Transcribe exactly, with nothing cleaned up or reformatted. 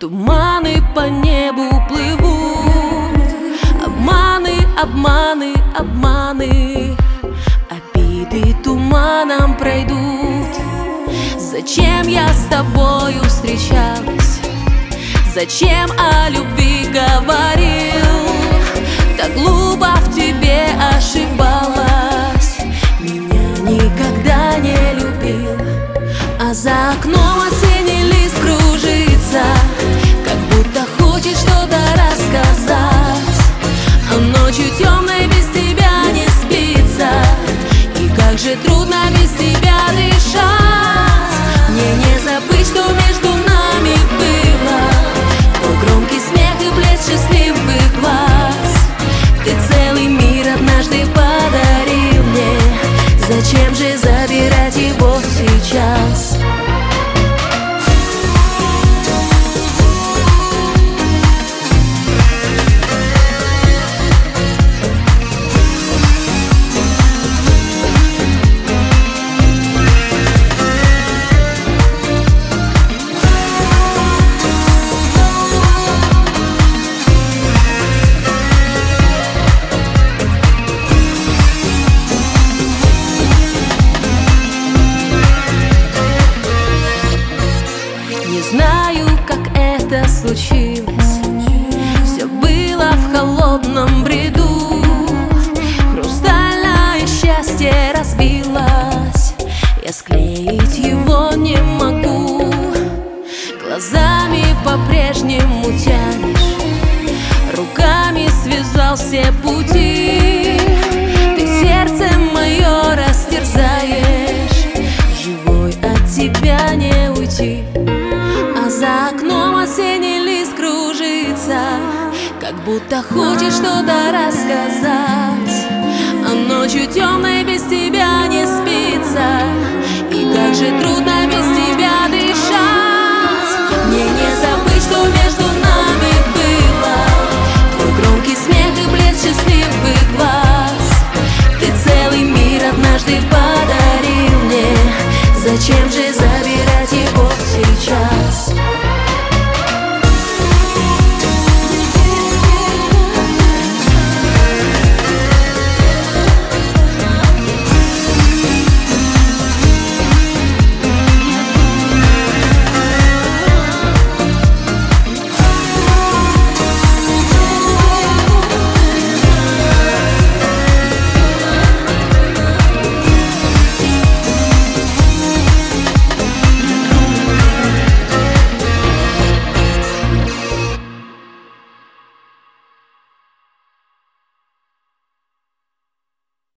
Туманы по небу плывут, обманы, обманы, обманы. Обиды туманом пройдут. Зачем я с тобою встречалась? Зачем о любви говорил? Так глупо в тебе ошибалась. Меня никогда не любил. А за окном осенний лист кружится, как будто хочет что-то рассказать. А ночью темной без тебя не спится, и как же трудно без тебя дышать. Мне не забыть, что между нами было твой громкий смех и блеск счастливых глаз. Ты целый мир однажды подарил мне. Зачем же забирать его сейчас? Не знаю, как это случилось. Все было в холодном бреду. Хрустальное счастье разбилось. Я склеить его не могу. Глазами по-прежнему тянешь, руками связал все пути. Ты сердце мое растерзаешь, живой от тебя не уйти. За окном осенний лист кружится, как будто хочет что-то рассказать. А ночью темной без тебя не спится, и как же трудно без тебя дышать. Мне не забыть, что между нами было твой громкий смех и блеск счастливых глаз. Ты целый мир однажды подарил мне. Зачем же забирать его сейчас?